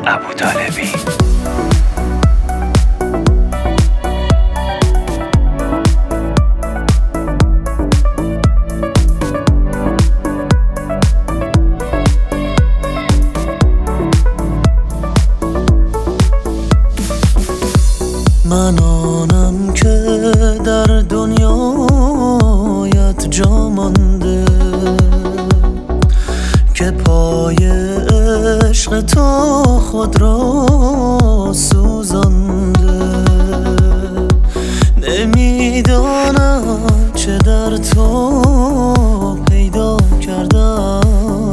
ابوطالبی. من آنم که در دنیایت جا مانده، که پای عشق تو خود را سوزانده. نمیدانم چه در تو پیدا کردم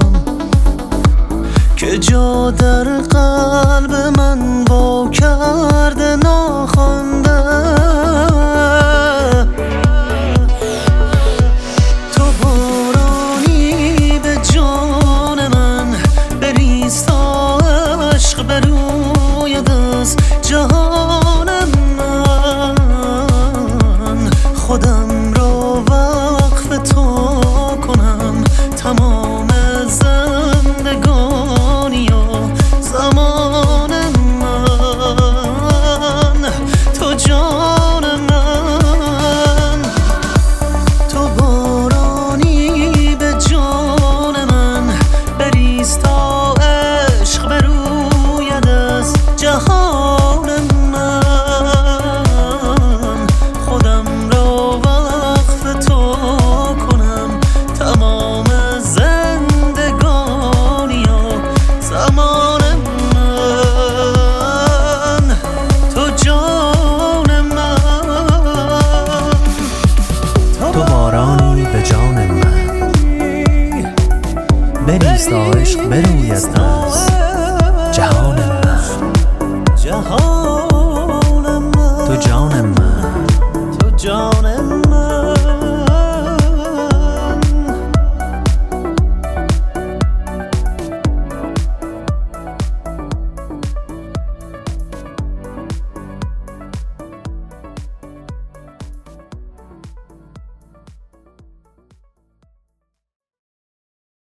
که جا در قلب من با کرده ناخوانده. تو بارانی به جان من بریز تا عشق بروید از جهان من. خودم را وقف تو کنم تمام زندگانی و زمان من. تو جان من، تو بارانی به جان من بریز تا عشق بروید از جهان من. خودم را وقف تو کنم تمام زندگانی و زمان من. تو جان من، تو بارانی به جان من بریز تا عشق بروید از